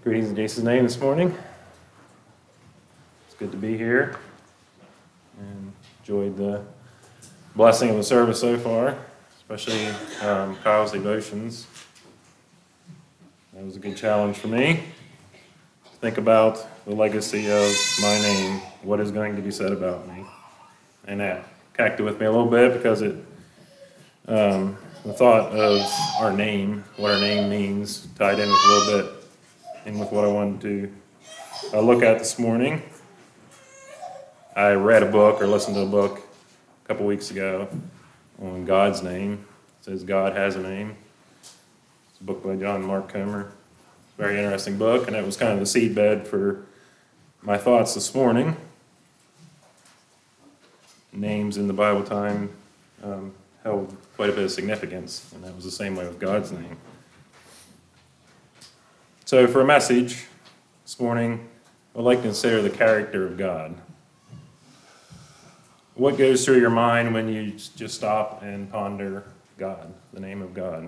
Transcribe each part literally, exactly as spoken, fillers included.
Greetings in Jesus' name this morning. It's good to be here and enjoyed the blessing of the service so far, especially um, Kyle's devotions. That was a good challenge for me to think about the legacy of my name, what is going to be said about me. And that connected with me a little bit because it, um, the thought of our name, what our name means, tied in with a little bit and with what I wanted to uh, look at this morning. I read a book or listened to a book a couple weeks ago on God's name. It says God has a name. It's a book by John Mark Comer. Very interesting book, and it was kind of the seedbed for my thoughts this morning. Names in the Bible time um, held quite a bit of significance, and that was the same way with God's name. So for a message this morning, I'd like to consider the character of God. What goes through your mind when you just stop and ponder God, the name of God?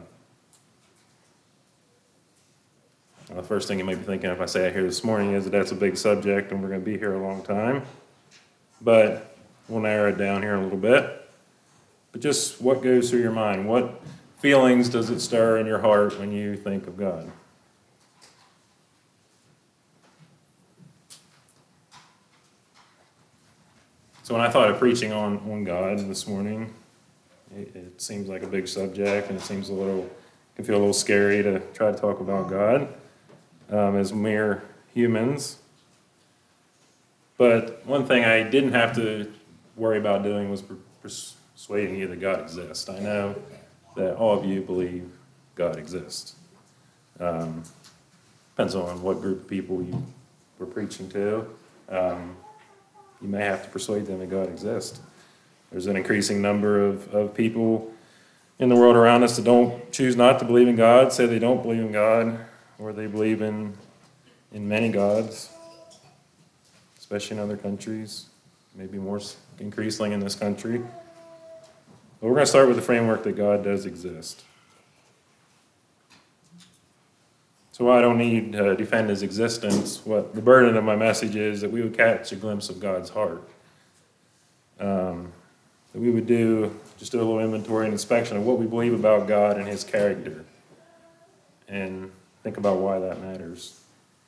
Well, the first thing you might be thinking if I say it here this morning is that that's a big subject and we're going to be here a long time. But we'll narrow it down here a little bit. But just what goes through your mind? What feelings does it stir in your heart when you think of God? So when I thought of preaching on, on God this morning, it, it seems like a big subject, and it seems a little, can feel a little scary to try to talk about God um, as mere humans. But one thing I didn't have to worry about doing was persuading you that God exists. I know that all of you believe God exists. Um, depends on what group of people you were preaching to. Um, You may have to persuade them that God exists. There's an increasing number of, of people in the world around us that don't choose not to believe in God, say they don't believe in God, or they believe in in many gods, especially in other countries, maybe more increasingly in this country. But we're going to start with the framework that God does exist. So I don't need to defend his existence. What the burden of my message is that we would catch a glimpse of God's heart. Um, that we would do, just do a little inventory and inspection of what we believe about God and his character. And think about why that matters.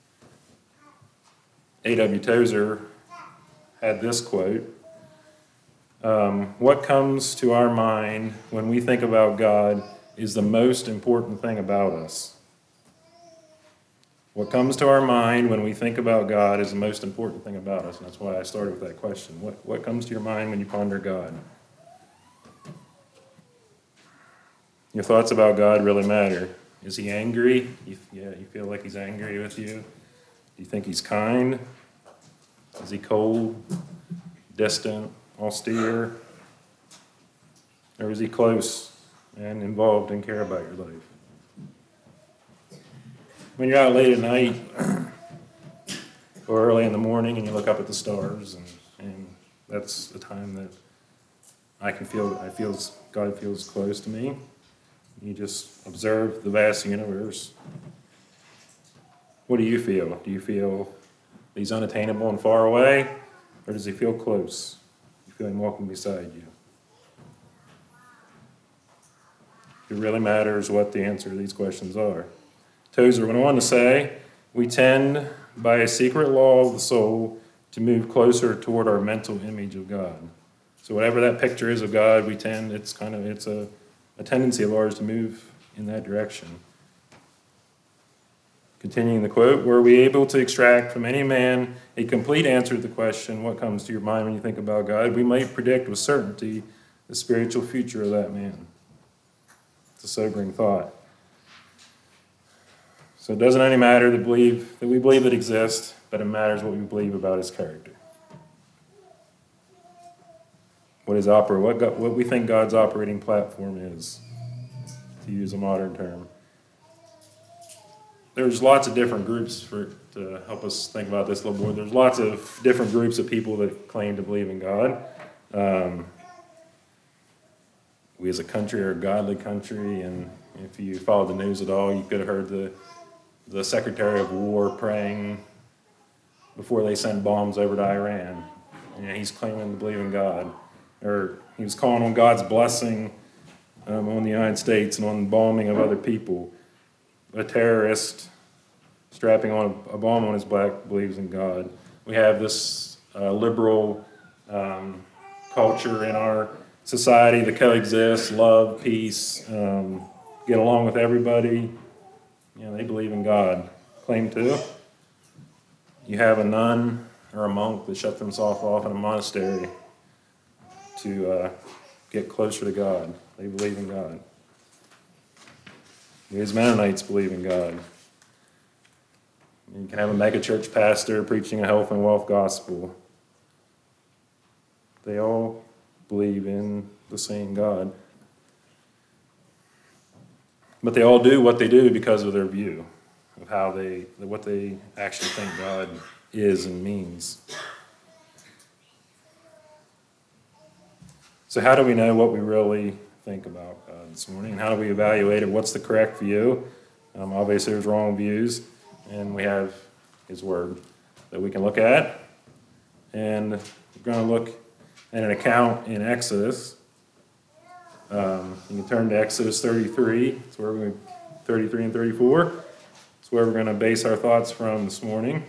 A W Tozer had this quote, um, what comes to our mind when we think about God is the most important thing about us. What comes to our mind when we think about God is the most important thing about us, and that's why I started with that question. What, what comes to your mind when you ponder God? Your thoughts about God really matter. Is he angry? You, yeah, you feel like he's angry with you? Do you think he's kind? Is he cold, distant, austere? Or is he close and involved and care about your life? When you're out late at night or early in the morning and you look up at the stars, and, and that's the time that I can feel, I feel God feels close to me. You just observe the vast universe. What do you feel? Do you feel he's unattainable and far away, or does he feel close? You feel him walking beside you? It really matters what the answer to these questions are. Tozer went on to say, we tend, by a secret law of the soul, to move closer toward our mental image of God. So whatever that picture is of God, we tend, it's kind of, it's a, a tendency of ours to move in that direction. Continuing the quote, were we able to extract from any man a complete answer to the question, what comes to your mind when you think about God, we might predict with certainty the spiritual future of that man. It's a sobering thought. So it doesn't only matter that, believe, that we believe it exists, but it matters what we believe about his character. What is opera? What, God, what we think God's operating platform is, to use a modern term. There's lots of different groups for to help us think about this a little more. There's lots of different groups of people that claim to believe in God. Um, we as a country are a godly country, and if you followed the news at all, you could have heard the the Secretary of War praying before they sent bombs over to Iran. And he's claiming to believe in God. Or he was calling on God's blessing um, on the United States and on the bombing of other people. A terrorist strapping on a, a bomb on his back believes in God. We have this uh, liberal um, culture in our society that coexists, love, peace, um, get along with everybody. You know, they believe in God, claim to. You have a nun or a monk that shut themselves off in a monastery to uh, get closer to God. They believe in God. We as Mennonites believe in God. You can have a megachurch pastor preaching a health and wealth gospel. They all believe in the same God. But they all do what they do because of their view of how they, what they actually think God is and means. So how do we know what we really think about God this morning? And how do we evaluate it? What's the correct view? Um, obviously, there's wrong views. And we have His Word that we can look at. And we're going to look at an account in Exodus. Um, you can turn to Exodus thirty-three. That's where we're going to, thirty-three and thirty-four. That's where we're going to base our thoughts from this morning.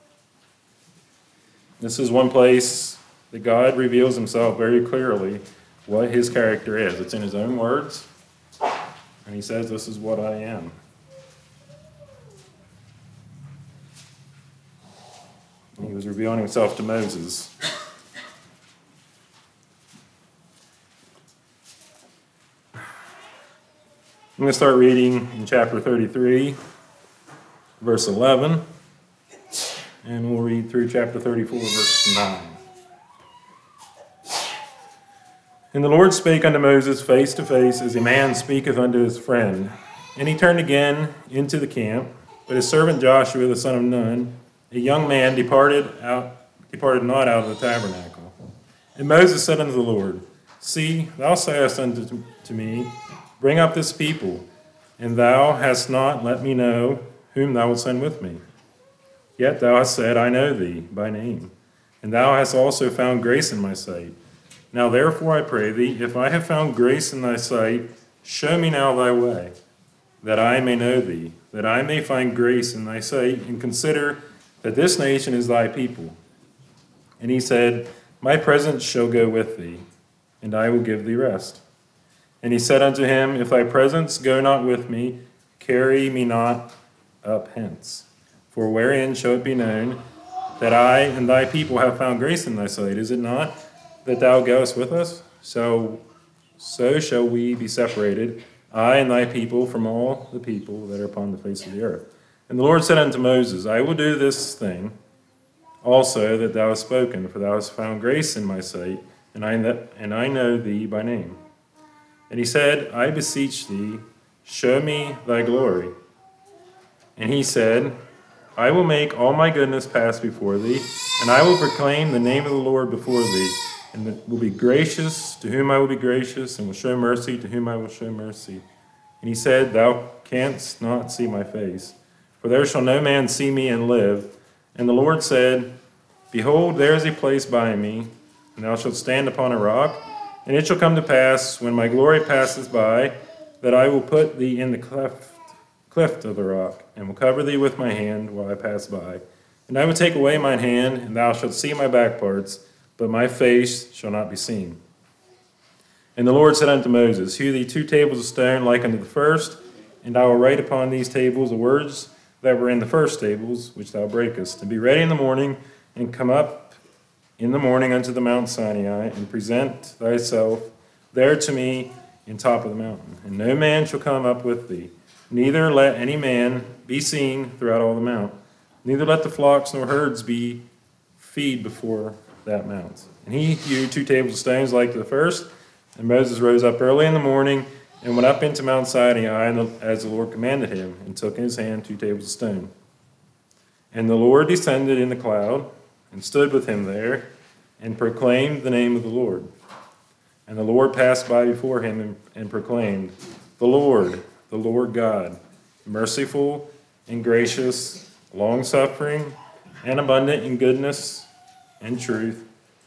This is one place that God reveals Himself very clearly what His character is. It's in His own words. And He says, "This is what I am." And He was revealing Himself to Moses. I'm going to start reading in chapter thirty-three, verse eleven, and we'll read through chapter thirty-four, verse nine. And the Lord spake unto Moses face to face, as a man speaketh unto his friend. And he turned again into the camp, but his servant Joshua the son of Nun, a young man, departed out, departed not out of the tabernacle. And Moses said unto the Lord, See, thou sayest unto to me, Bring up this people, and thou hast not let me know whom thou wilt send with me. Yet thou hast said, I know thee by name, and thou hast also found grace in my sight. Now therefore I pray thee, if I have found grace in thy sight, show me now thy way, that I may know thee, that I may find grace in thy sight, and consider that this nation is thy people. And he said, My presence shall go with thee, and I will give thee rest. And he said unto him, If thy presence go not with me, carry me not up hence. For wherein shall it be known that I and thy people have found grace in thy sight? Is it not that thou goest with us? So, so shall we be separated, I and thy people, from all the people that are upon the face of the earth. And the Lord said unto Moses, I will do this thing also that thou hast spoken, for thou hast found grace in my sight, and I, and I know thee by name. And he said, I beseech thee, show me thy glory. And he said, I will make all my goodness pass before thee, and I will proclaim the name of the Lord before thee, and will be gracious to whom I will be gracious, and will show mercy to whom I will show mercy. And he said, Thou canst not see my face, for there shall no man see me and live. And the Lord said, Behold, there is a place by me, and thou shalt stand upon a rock. And it shall come to pass, when my glory passeth by, that I will put thee in the cleft, cleft of the rock, and will cover thee with my hand while I pass by. And I will take away mine hand, and thou shalt see my back parts, but my face shall not be seen. And the Lord said unto Moses, Hew thee two tables of stone like unto the first, and I will write upon these tables the words that were in the first tables, which thou breakest. And be ready in the morning, and come up in the morning unto the Mount Sinai, and present thyself there to me in top of the mountain. And no man shall come up with thee, neither let any man be seen throughout all the mount. Neither let the flocks nor herds be feed before that mount. And he hewed two tables of stones like the first. And Moses rose up early in the morning, and went up into Mount Sinai, as the Lord commanded him, and took in his hand two tables of stone. And the Lord descended in the cloud, and stood with him there, and proclaimed the name of the Lord. And the Lord passed by before him, and, and proclaimed, The Lord, the Lord God, merciful and gracious, long-suffering, and abundant in goodness and truth,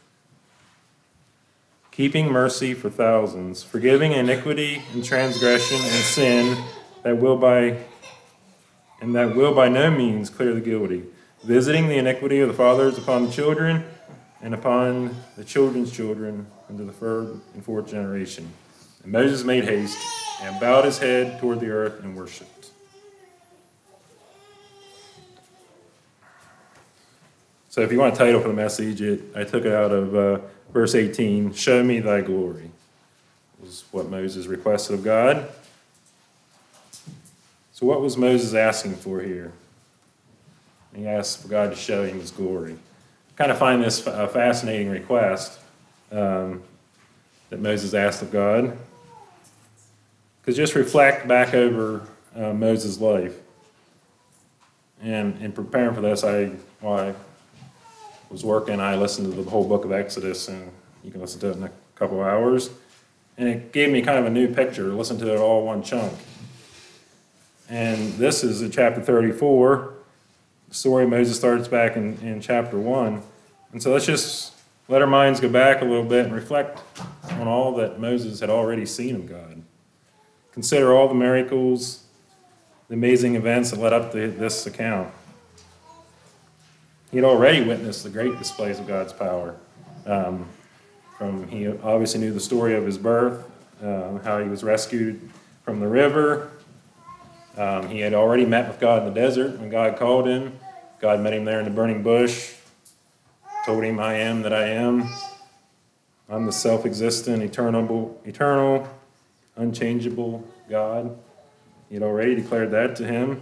keeping mercy for thousands, forgiving iniquity and transgression and sin that will by and that will by no means clear the guilty, visiting the iniquity of the fathers upon the children and upon the children's children into the third and fourth generation. And Moses made haste and bowed his head toward the earth and worshipped. So if you want a title for the message, it, I took it out of uh, verse eighteen, show me thy glory, was what Moses requested of God. So what was Moses asking for here? He asked for God to show him his glory. I kind of find this a fascinating request um, that Moses asked of God. Because just reflect back over uh, Moses' life. And in preparing for this, I, while I was working, I listened to the whole book of Exodus, and you can listen to it in a couple of hours. And it gave me kind of a new picture to listen to it all one chunk. And this is in chapter thirty-four. The story of Moses starts back in, in chapter one. And so let's just let our minds go back a little bit and reflect on all that Moses had already seen of God. Consider all the miracles, the amazing events that led up to this account. He had already witnessed the great displays of God's power. Um, from he obviously knew the story of his birth, uh, how he was rescued from the river. Um, he had already met with God in the desert when God called him. God met him there in the burning bush, told him, I am that I am. I'm the self-existent, eternal, eternal, unchangeable God. He had already declared that to him.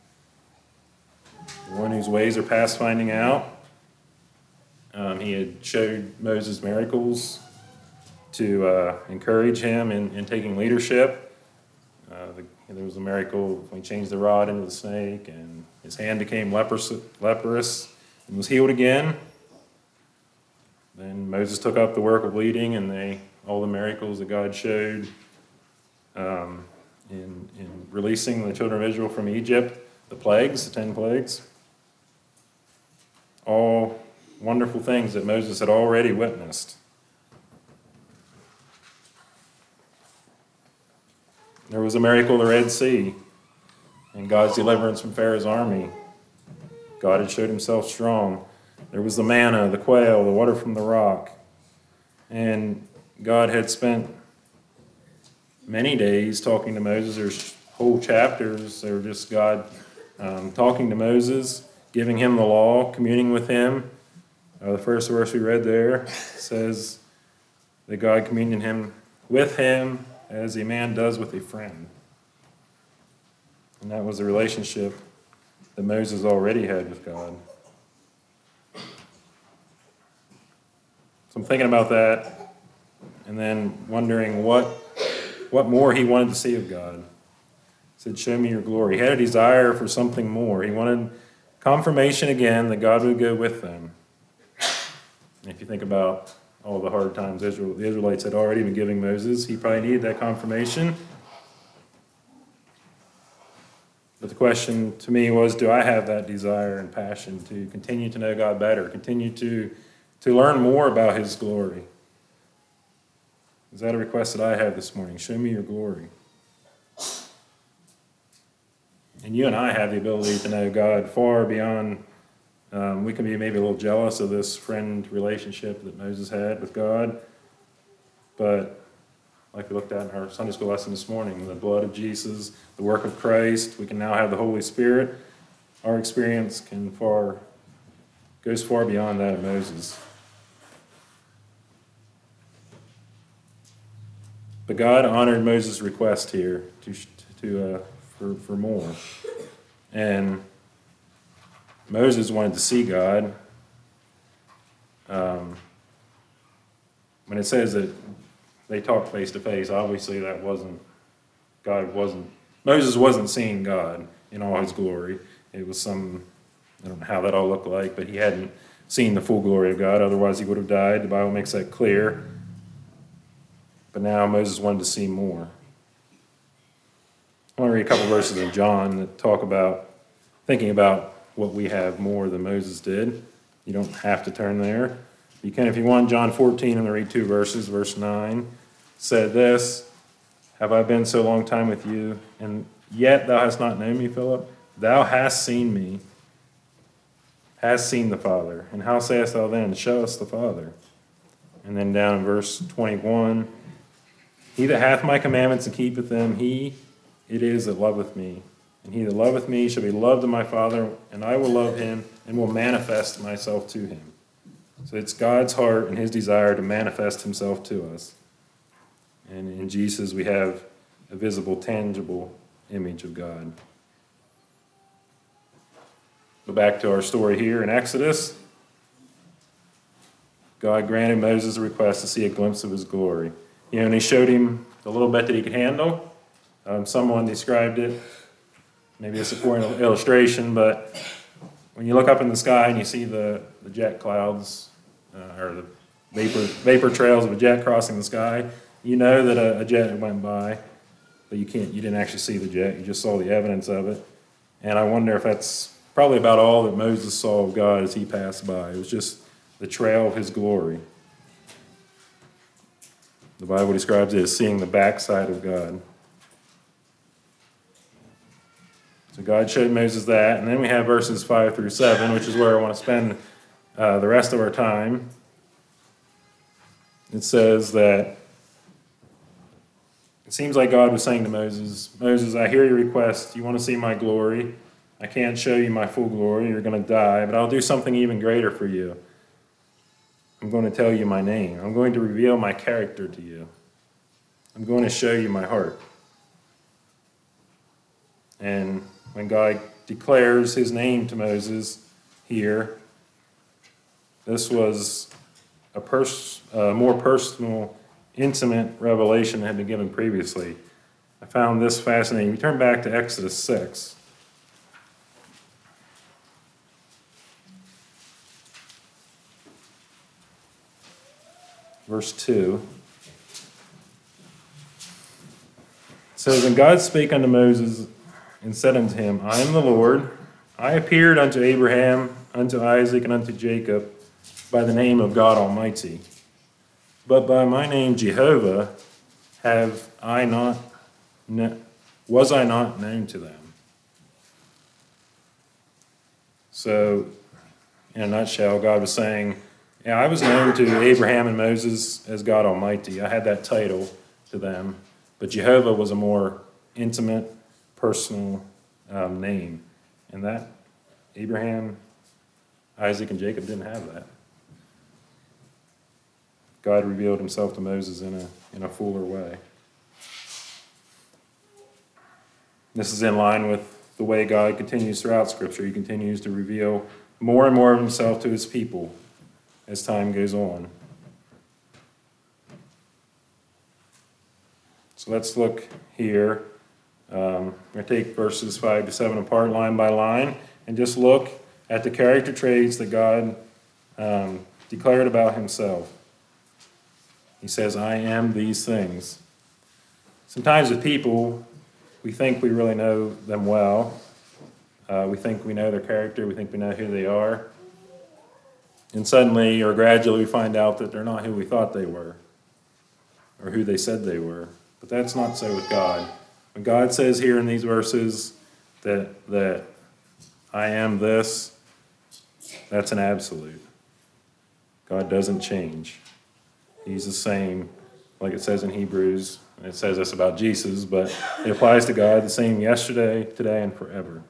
The one whose ways are past finding out. Um, he had showed Moses miracles to uh, encourage him in, in taking leadership. Uh, the, there was a miracle when he changed the rod into the snake, and his hand became leprous, leprous and was healed again. Then Moses took up the work of leading, and they all the miracles that God showed um, in, in releasing the children of Israel from Egypt, the plagues, the ten plagues. All wonderful things that Moses had already witnessed. There was a miracle of the Red Sea and God's deliverance from Pharaoh's army. God had showed himself strong. There was the manna, the quail, the water from the rock. And God had spent many days talking to Moses. There's whole chapters. They were just God um, talking to Moses, giving him the law, communing with him. Uh, the first verse we read there says that God communed him with him as a man does with a friend. And that was the relationship that Moses already had with God. So I'm thinking about that and then wondering what what more he wanted to see of God. He said, show me your glory. He had a desire for something more. He wanted confirmation again that God would go with them. And if you think about all the hard times Israel, the Israelites had already been giving Moses, he probably needed that confirmation. But the question to me was, do I have that desire and passion to continue to know God better, continue to, to learn more about his glory? Is that a request that I have this morning? Show me your glory. And you and I have the ability to know God far beyond. Um, we can be maybe a little jealous of this friend relationship that Moses had with God. But like we looked at in our Sunday school lesson this morning, the blood of Jesus, the work of Christ, we can now have the Holy Spirit. Our experience can far goes far beyond that of Moses. But God honored Moses' request here to to uh, for for more, and Moses wanted to see God. Um, when it says that they talked face to face, obviously that wasn't God wasn't Moses wasn't seeing God in all his glory. It was some I don't know how that all looked like, but he hadn't seen the full glory of God. Otherwise, he would have died. The Bible makes that clear. But now Moses wanted to see more. I want to read a couple verses in John that talk about thinking about what we have more than Moses did. You don't have to turn there. You can if you want. John fourteen, I'm going to read two verses. Verse nine said this, "Have I been so long time with you, and yet thou hast not known me, Philip? Thou hast seen me, hast seen the Father. And how sayest thou then, show us the Father?" And then down in verse twenty-one, "He that hath my commandments and keepeth them, he it is that loveth me. And he that loveth me shall be loved of my Father, and I will love him, and will manifest myself to him." So it's God's heart and his desire to manifest himself to us. And in Jesus we have a visible, tangible image of God. Go back to our story here in Exodus. God granted Moses a request to see a glimpse of his glory. You know, and he showed him the little bit that he could handle. Um, someone described it, maybe a supporting illustration, but when you look up in the sky and you see the, the jet clouds, uh, or the vapor, vapor trails of a jet crossing the sky, you know that a, a jet went by, but you can't, you didn't actually see the jet, you just saw the evidence of it. And I wonder if that's probably about all that Moses saw of God as he passed by. It was just the trail of his glory. The Bible describes it as seeing the backside of God. So God showed Moses that, and then we have verses five through seven, which is where I want to spend uh, the rest of our time. It says that it seems like God was saying to Moses, "Moses, I hear your request. You want to see my glory. I can't show you my full glory. You're going to die, but I'll do something even greater for you. I'm going to tell you my name. I'm going to reveal my character to you. I'm going to show you my heart." And when God declares his name to Moses here, this was a pers- uh, more personal, intimate revelation that had been given previously. I found this fascinating. We turn back to Exodus six. Verse two. It says, "And God spake unto Moses, and said unto him, I am the Lord. I appeared unto Abraham, unto Isaac, and unto Jacob by the name of God Almighty. But by my name Jehovah have I not, was I not known to them." So, in a nutshell, God was saying, yeah, I was known to Abraham and Moses as God Almighty. I had that title to them. But Jehovah was a more intimate, personal um, name. And that, Abraham, Isaac, and Jacob didn't have that. God revealed himself to Moses in a, in a fuller way. This is in line with the way God continues throughout Scripture. He continues to reveal more and more of himself to his people as time goes on. So let's look here. Um, I'm going to take verses five to seven apart line by line and just look at the character traits that God um, declared about himself. He says, I am these things. Sometimes with people, we think we really know them well. Uh, we think we know their character. We think we know who they are. And suddenly or gradually we find out that they're not who we thought they were or who they said they were. But that's not so with God. When God says here in these verses that, that I am this, that's an absolute. God doesn't change. He's the same, like it says in Hebrews, and it says this about Jesus, but it applies to God the same yesterday, today, and forever.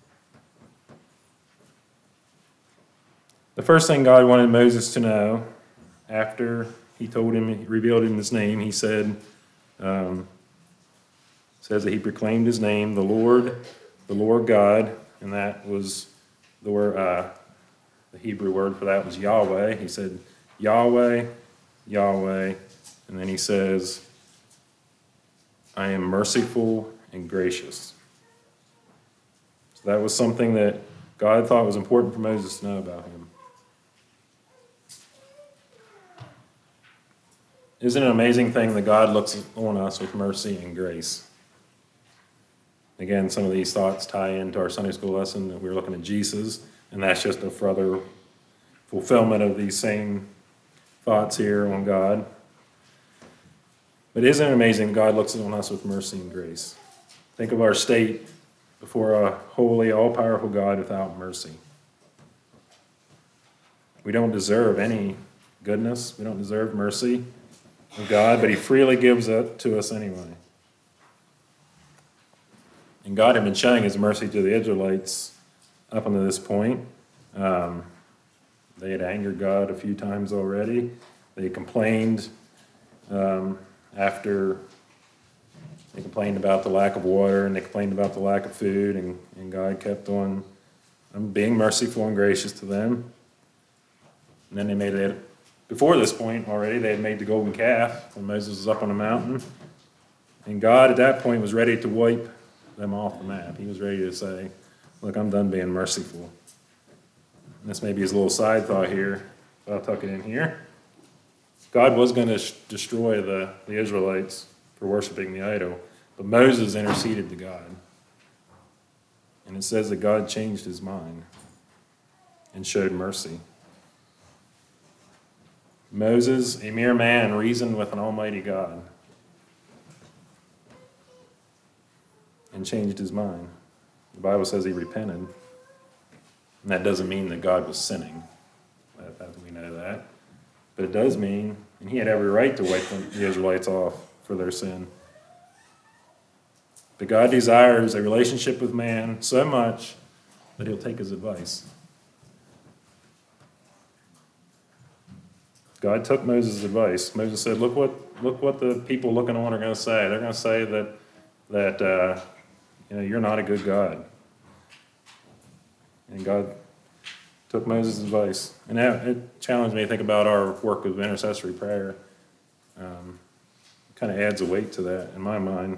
The first thing God wanted Moses to know after he told him, he revealed him his name, he said, um, says that he proclaimed his name, the Lord, the Lord God, and that was the word, uh, the Hebrew word for that was Yahweh. He said, Yahweh, Yahweh, and then he says, I am merciful and gracious. So that was something that God thought was important for Moses to know about him. Isn't it an amazing thing that God looks on us with mercy and grace? Again, some of these thoughts tie into our Sunday school lesson that we were looking at Jesus, and that's just a further fulfillment of these same thoughts here on God. But isn't it amazing God looks on us with mercy and grace? Think of our state before a holy, all-powerful God without mercy. We don't deserve any goodness. We don't deserve mercy of God, but he freely gives it to us anyway. And God had been showing his mercy to the Israelites up until this point. Um, they had angered God a few times already. They complained um, after they complained about the lack of water, and they complained about the lack of food, and, and God kept on um, being merciful and gracious to them. And then they made it, before this point already, they had made the golden calf when Moses was up on the mountain. And God at that point was ready to wipe them off the map. He was ready to say, look, I'm done being merciful. And this may be his little side thought here, but I'll tuck it in here. God was going to sh- destroy the, the Israelites for worshiping the idol, but Moses interceded to God. And it says that God changed his mind and showed mercy. Moses, a mere man, reasoned with an almighty God and changed his mind. The Bible says he repented. And that doesn't mean that God was sinning. That, that, we know that. But it does mean, and he had every right to wipe the Israelites off for their sin. But God desires a relationship with man so much that he'll take his advice. God took Moses' advice. Moses said, look what look what the people looking on are going to say. They're going to say that, that uh, you know, you're not a good God. And God took Moses' advice. And that, it challenged me to think about our work of intercessory prayer. Um, it kind of adds a weight to that in my mind.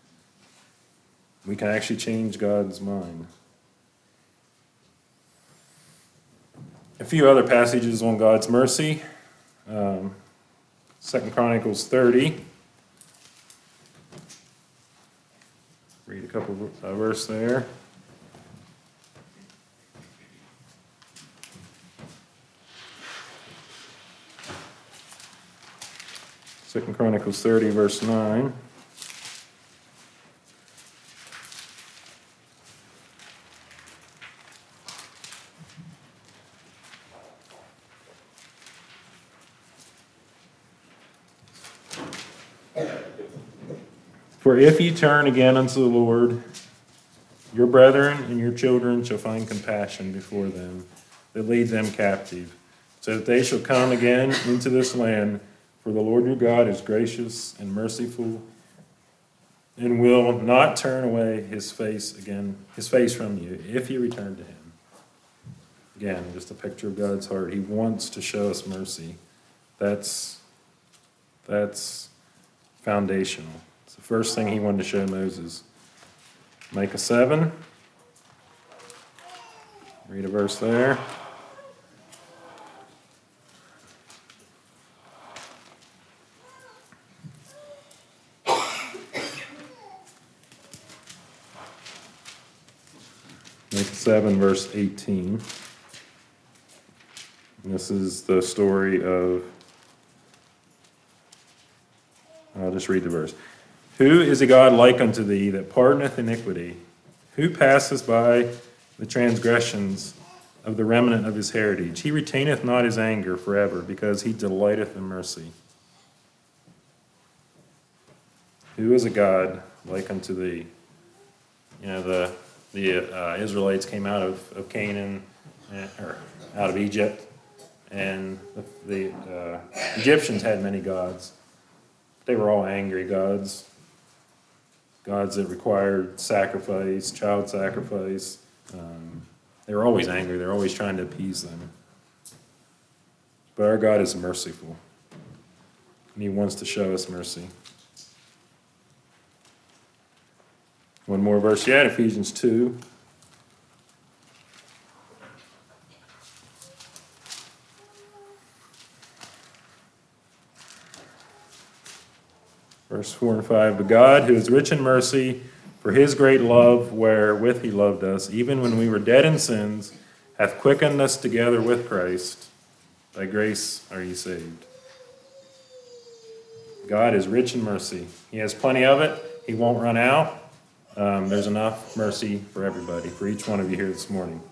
We can actually change God's mind. A few other passages on God's mercy. Um, Second Chronicles thirty. Read a couple uh, verses there. Second Chronicles thirty, verse nine. For if ye turn again unto the Lord, your brethren and your children shall find compassion before them that lead them captive, so that they shall come again into this land. For the Lord your God is gracious and merciful, and will not turn away his face again, his face from you, if you return to him. Again, just a picture of God's heart. He wants to show us mercy. That's that's foundational. It's the first thing he wanted to show Moses. Micah seven. Read a verse there. Micah seven, verse eighteen. And this is the story of, I'll just read the verse. Who is a God like unto thee that pardoneth iniquity? Who passeth by the transgressions of the remnant of his heritage? He retaineth not his anger forever, because he delighteth in mercy. Who is a God like unto thee? You know, the the uh, Israelites came out of, of Canaan, uh, or out of Egypt, and the, the uh, Egyptians had many gods. They were all angry gods. Gods that required sacrifice, child sacrifice. Um, they were always angry. They were always trying to appease them. But our God is merciful, and he wants to show us mercy. One more verse yet, Ephesians two. Verse four and five. But God, who is rich in mercy, For his great love wherewith he loved us, even when we were dead in sins, hath quickened us together with Christ. By grace are ye saved. God is rich in mercy. He has plenty of it. He won't run out. Um, there's enough mercy for everybody, for each one of you here this morning.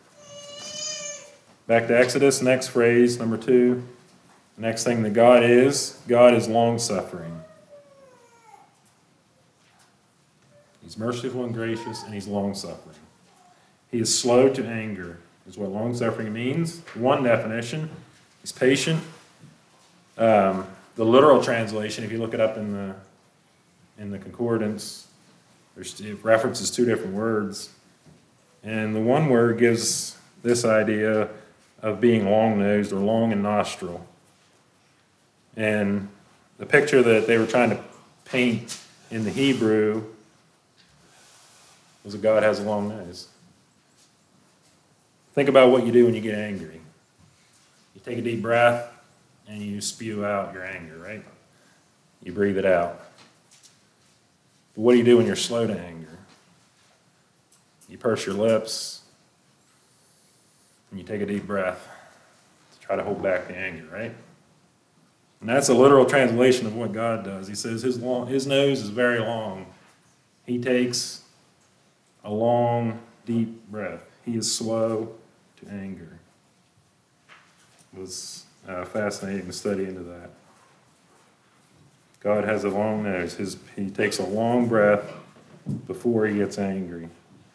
Back to Exodus, next phrase, number two. The next thing that God is, God is long-suffering. He's merciful and gracious, and he's long-suffering. He is slow to anger, is what long-suffering means. One definition, he's patient. Um, the literal translation, if you look it up in the in the concordance, there's, it references two different words. And the one word gives this idea of being long-nosed or long in nostril. And the picture that they were trying to paint in the Hebrew was that God has a long nose. Think about what you do when you get angry. You take a deep breath and you spew out your anger, right? You breathe it out. But what do you do when you're slow to anger? You purse your lips and you take a deep breath to try to hold back the anger, right? And that's a literal translation of what God does. He says his long, his nose is very long. He takes a long, deep breath. He is slow to anger. It was uh, fascinating to study into that. God has a long nose. His, he takes a long breath before he gets angry.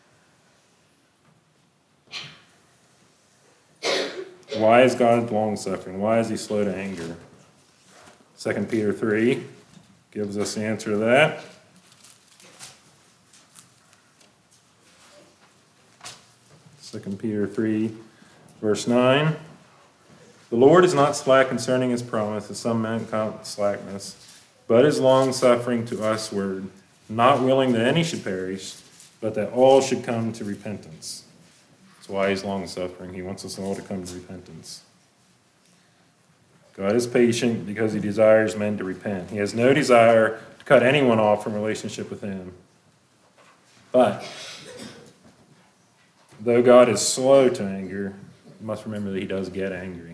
Why is God long-suffering? Why is he slow to anger? Second Peter three gives us the answer to that. Second Peter three, verse nine. The Lord is not slack concerning his promise, as some men count slackness, but is long-suffering to usward, not willing that any should perish, but that all should come to repentance. That's why he's long-suffering. He wants us all to come to repentance. God is patient because he desires men to repent. He has no desire to cut anyone off from relationship with him. But though God is slow to anger, you must remember that he does get angry.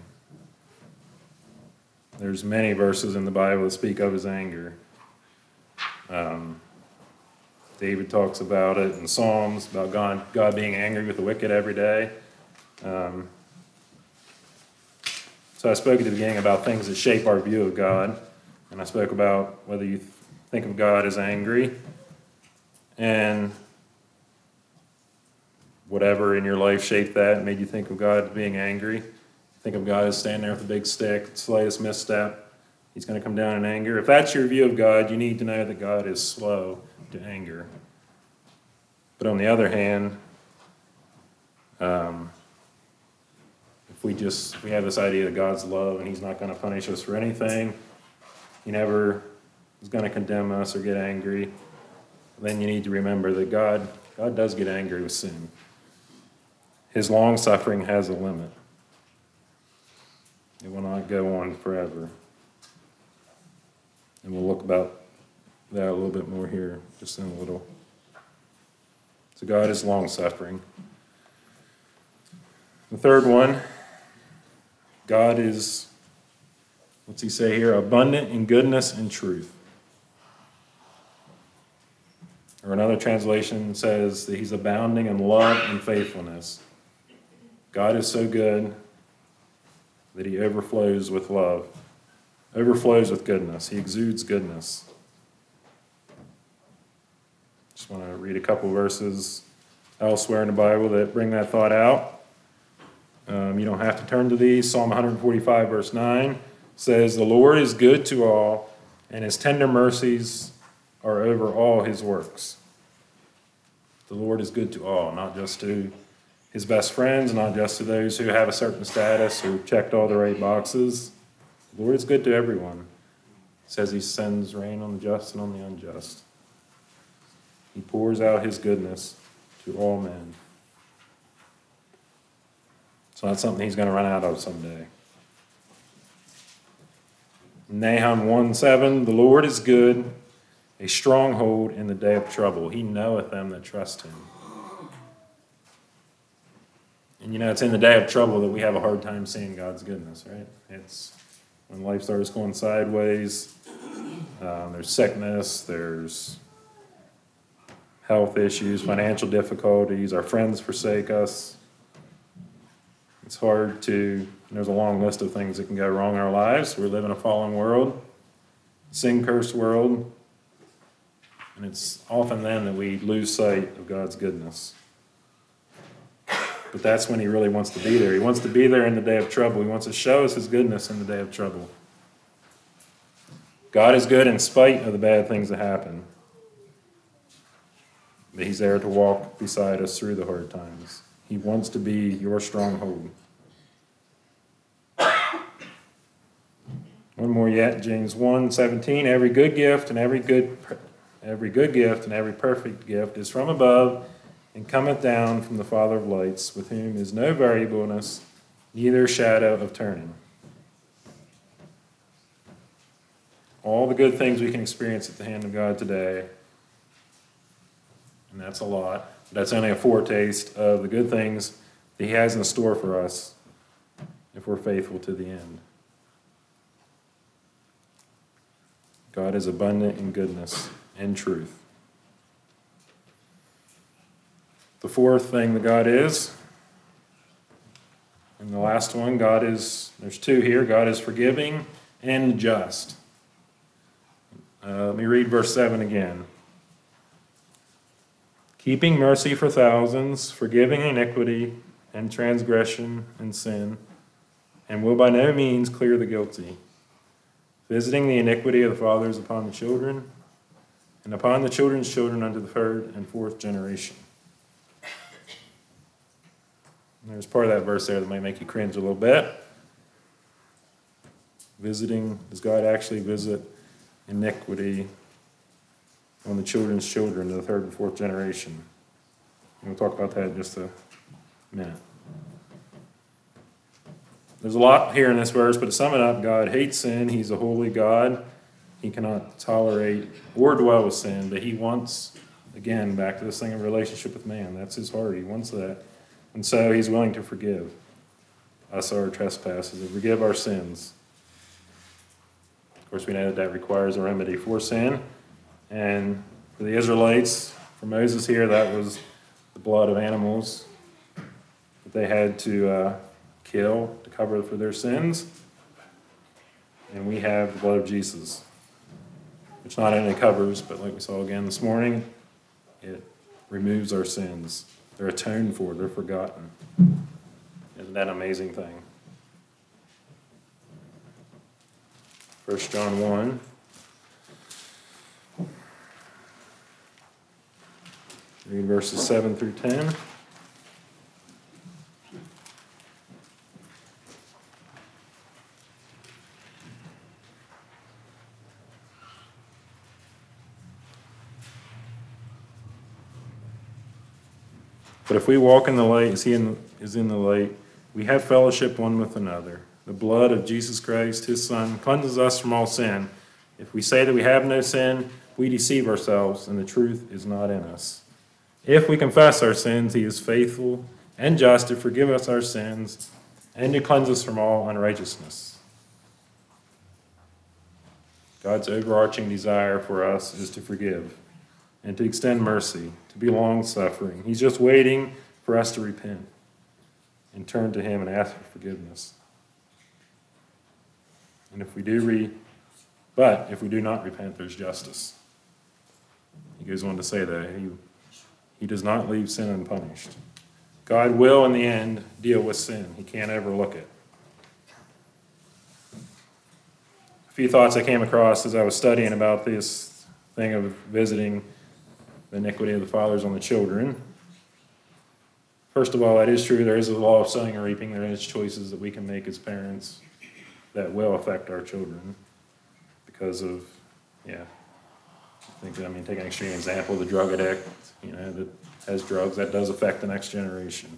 There's many verses in the Bible that speak of his anger. Um, David talks about it in Psalms, about God, God being angry with the wicked every day. Um, so I spoke at the beginning about things that shape our view of God. And I spoke about whether you think of God as angry. And whatever in your life shaped that, made you think of God as being angry. Think of God as standing there with a big stick, slightest misstep, he's going to come down in anger. If that's your view of God, you need to know that God is slow to anger. But on the other hand, um, if we just if we have this idea that God's love and he's not going to punish us for anything, he never is going to condemn us or get angry, then you need to remember that God, God does get angry with sin. His long suffering has a limit. It will not go on forever. And we'll look about that a little bit more here, just in a little. So God is long-suffering. The third one, God is, what's he say here? Abundant in goodness and truth. Or another translation says that he's abounding in love and faithfulness. God is so good that he overflows with love, overflows with goodness. He exudes goodness. Just want to read a couple verses elsewhere in the Bible that bring that thought out. Um, you don't have to turn to these. Psalm one forty-five, verse nine says, "The Lord is good to all, and his tender mercies are over all his works." The Lord is good to all, not just to his best friends, not just to those who have a certain status, who checked all the right boxes. The Lord is good to everyone. It says he sends rain on the just and on the unjust. He pours out his goodness to all men. It's not something he's going to run out of someday. Nahum one seven, "The Lord is good, a stronghold in the day of trouble. He knoweth them that trust him. And you know, it's in the day of trouble that we have a hard time seeing God's goodness, right? It's when life starts going sideways, um, there's sickness, there's health issues, financial difficulties, our friends forsake us. It's hard to, there's a long list of things that can go wrong in our lives. We live in a fallen world, sin-cursed world, and it's often then that we lose sight of God's goodness. But that's when he really wants to be there. He wants to be there in the day of trouble. He wants to show us his goodness in the day of trouble. God is good in spite of the bad things that happen. But he's there to walk beside us through the hard times. He wants to be your stronghold. One more yet, James one seventeen. Every good gift and every good every good gift and every perfect gift is from above, and cometh down from the Father of lights, with whom is no variableness, neither shadow of turning. All the good things we can experience at the hand of God today, and that's a lot, but that's only a foretaste of the good things that he has in store for us if we're faithful to the end. God is abundant in goodness and truth. The fourth thing that God is, and the last one, God is, there's two here, God is forgiving and just. Uh, let me read verse seven again. Keeping mercy for thousands, forgiving iniquity and transgression and sin, and will by no means clear the guilty, visiting the iniquity of the fathers upon the children, and upon the children's children unto the third and fourth generation. And there's part of that verse there that might make you cringe a little bit. Visiting, does God actually visit iniquity on the children's children to the third and fourth generation? And we'll talk about that in just a minute. There's a lot here in this verse, but to sum it up, God hates sin. He's a holy God. He cannot tolerate or dwell with sin, but he wants, again, back to this thing of relationship with man. That's his heart. He wants that. And so he's willing to forgive us our trespasses and forgive our sins. Of course, we know that that requires a remedy for sin. And for the Israelites, for Moses here, that was the blood of animals that they had to uh, kill to cover for their sins. And we have the blood of Jesus, which not only covers, but like we saw again this morning, it removes our sins. They're atoned for, they're forgotten. Isn't that an amazing thing? First John one. Read verses seven through ten. But if we walk in the light as he in, is in the light, we have fellowship one with another. The blood of Jesus Christ, his Son, cleanses us from all sin. If we say that we have no sin, we deceive ourselves, and the truth is not in us. If we confess our sins, he is faithful and just to forgive us our sins and to cleanse us from all unrighteousness. God's overarching desire for us is to forgive and to extend mercy, to be long-suffering. He's just waiting for us to repent and turn to him and ask for forgiveness. And if we do re, but if we do not repent, there's justice. He goes on to say that he, he does not leave sin unpunished. God will, in the end, deal with sin. He can't overlook it. A few thoughts I came across as I was studying about this thing of visiting the iniquity of the fathers on the children. First of all, that is true. There is a law of sowing and reaping. There is choices that we can make as parents that will affect our children because of, yeah, I think, I mean, take an extreme example, the drug addict, you know, that has drugs, that does affect the next generation.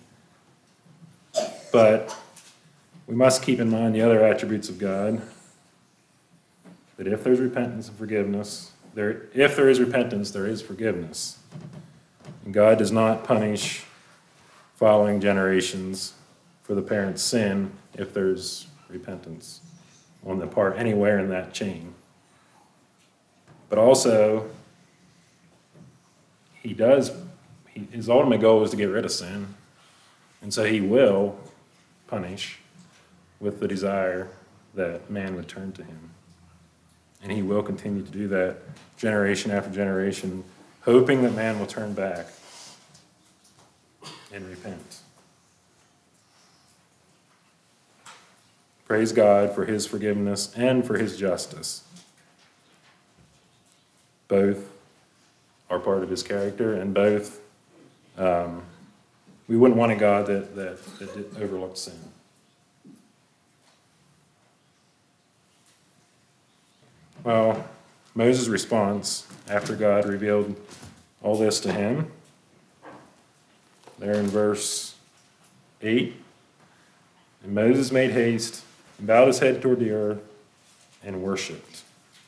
But we must keep in mind the other attributes of God, that if there's repentance and forgiveness, there, if there is repentance, there is forgiveness. And God does not punish following generations for the parent's sin if there's repentance on the part anywhere in that chain. But also, he does, he, his ultimate goal is to get rid of sin. And so he will punish with the desire that man would turn to him. And he will continue to do that generation after generation, hoping that man will turn back and repent. Praise God for his forgiveness and for his justice. Both are part of his character, and both, um, we wouldn't want a God that, that, that did overlooked sin. Well, Moses' response after God revealed all this to him, there in verse eight, and Moses made haste and bowed his head toward the earth and worshipped.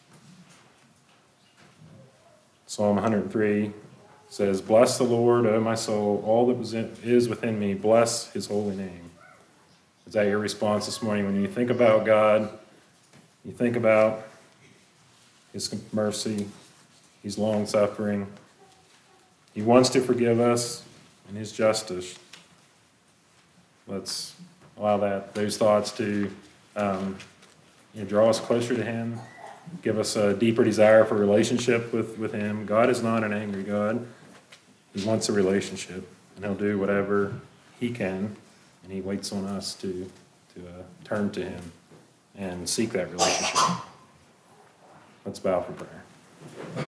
Psalm one hundred three says, "Bless the Lord, O my soul, all that was in, is within me, bless his holy name." Is that your response this morning? When you think about God, you think about his mercy, he's long-suffering, he wants to forgive us, and his justice. Let's allow that those thoughts to um, you know, draw us closer to him, give us a deeper desire for a relationship with, with him. God is not an angry God. He wants a relationship, and he'll do whatever he can, and he waits on us to, to uh, turn to him and seek that relationship. Let's bow for prayer.